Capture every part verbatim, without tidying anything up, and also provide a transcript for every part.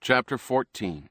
Chapter fourteen.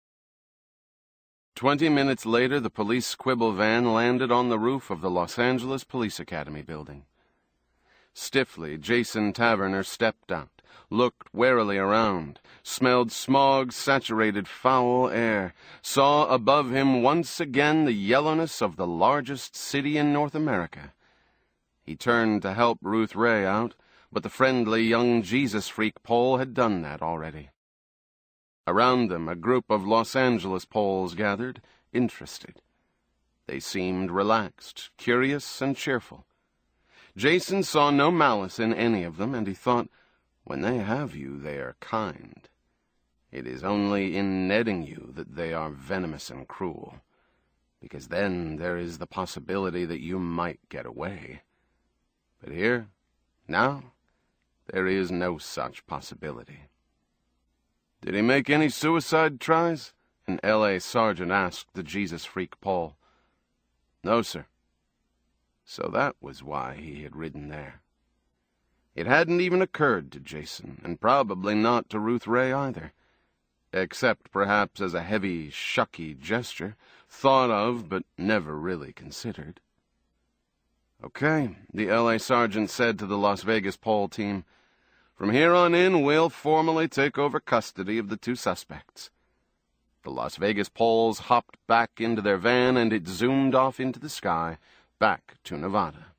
Twenty minutes later, the police squibble van landed on the roof of the Los Angeles Police Academy building. Stiffly, Jason Taverner stepped out, looked warily around, smelled smog-saturated foul air, saw above him once again the yellowness of the largest city in North America. He turned to help Ruth Ray out, but the friendly young Jesus-freak Pole had done that already. Around them, a group of Los Angeles Poles gathered, interested. They seemed relaxed, curious, and cheerful. Jason saw no malice in any of them, and he thought, when they have you, they are kind. It is only in netting you that they are venomous and cruel, because then there is the possibility that you might get away. But here, now, there is no such possibility. "Did he make any suicide tries?" an L A sergeant asked the Jesus-freak Paul. "No, sir." So that was why he had ridden there. It hadn't even occurred to Jason, and probably not to Ruth Ray either, except perhaps as a heavy, shucky gesture, thought of but never really considered. "Okay," the L A sergeant said to the Las Vegas Pole team. "From here on in, we'll formally take over custody of the two suspects." The Las Vegas Poles hopped back into their van, and it zoomed off into the sky, back to Nevada.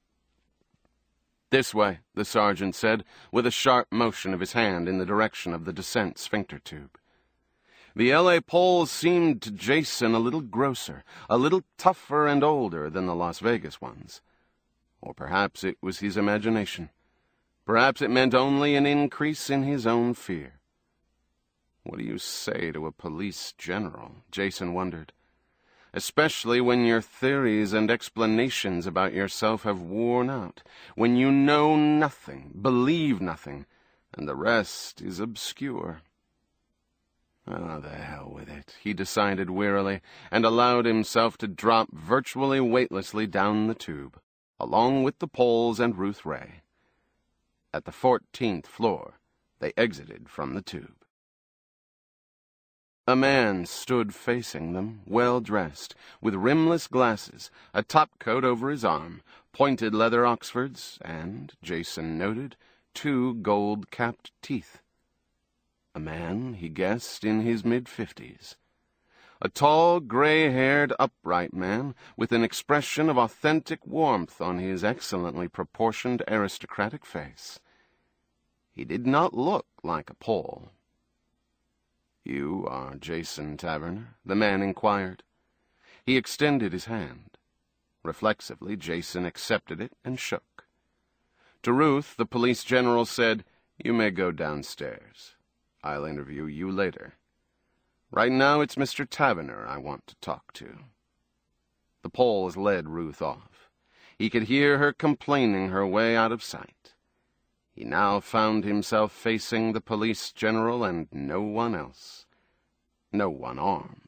"This way," the sergeant said, with a sharp motion of his hand in the direction of the descent sphincter tube. The L A Poles seemed to Jason a little grosser, a little tougher and older than the Las Vegas ones. Or perhaps it was his imagination. Perhaps it meant only an increase in his own fear. What do you say to a police general? Jason wondered. Especially when your theories and explanations about yourself have worn out, when you know nothing, believe nothing, and the rest is obscure. Ah, the hell with it, he decided wearily, and allowed himself to drop virtually weightlessly down the tube, along with the Poles and Ruth Ray. At the fourteenth floor, they exited from the tube. A man stood facing them, well-dressed, with rimless glasses, a topcoat over his arm, pointed leather Oxfords, and, Jason noted, two gold-capped teeth. A man, he guessed, in his mid-fifties. A tall, gray-haired, upright man, with an expression of authentic warmth on his excellently proportioned aristocratic face. He did not look like a Pole. "You are Jason Taverner?" the man inquired. He extended his hand. Reflexively, Jason accepted it and shook. To Ruth, the police general said, "You may go downstairs. I'll interview you later. Right now it's Mister Taverner I want to talk to." The Poles led Ruth off. He could hear her complaining her way out of sight. He now found himself facing the police general and no one else. No one armed.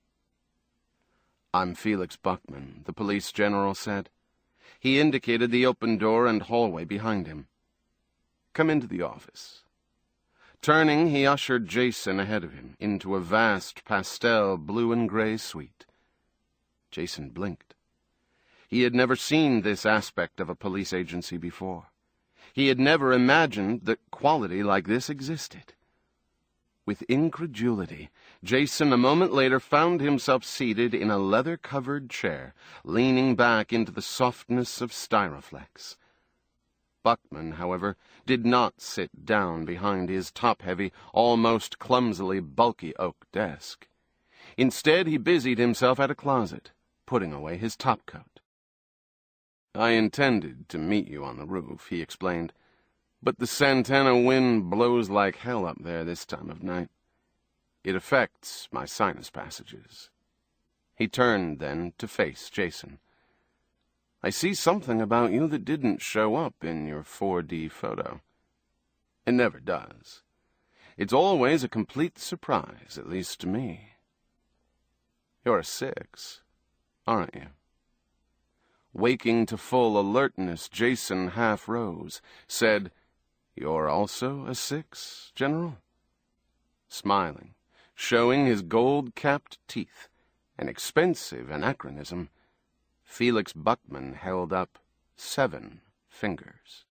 "I'm Felix Buckman," the police general said. He indicated the open door and hallway behind him. "Come into the office." Turning, he ushered Jason ahead of him into a vast pastel blue and gray suite. Jason blinked. He had never seen this aspect of a police agency before. He had never imagined that quality like this existed. With incredulity, Jason a moment later found himself seated in a leather-covered chair, leaning back into the softness of Styroflex. Buckman, however, did not sit down behind his top-heavy, almost clumsily bulky oak desk. Instead, he busied himself at a closet, putting away his topcoat. "I intended to meet you on the roof," he explained, "but the Santana wind blows like hell up there this time of night. It affects my sinus passages." He turned, then, to face Jason. "I see something about you that didn't show up in your four D photo. It never does. It's always a complete surprise, at least to me. You're a six, aren't you?" Waking to full alertness, Jason half rose, said, "You're also a six, General?" Smiling, showing his gold-capped teeth, an expensive anachronism, Felix Buckman held up seven fingers.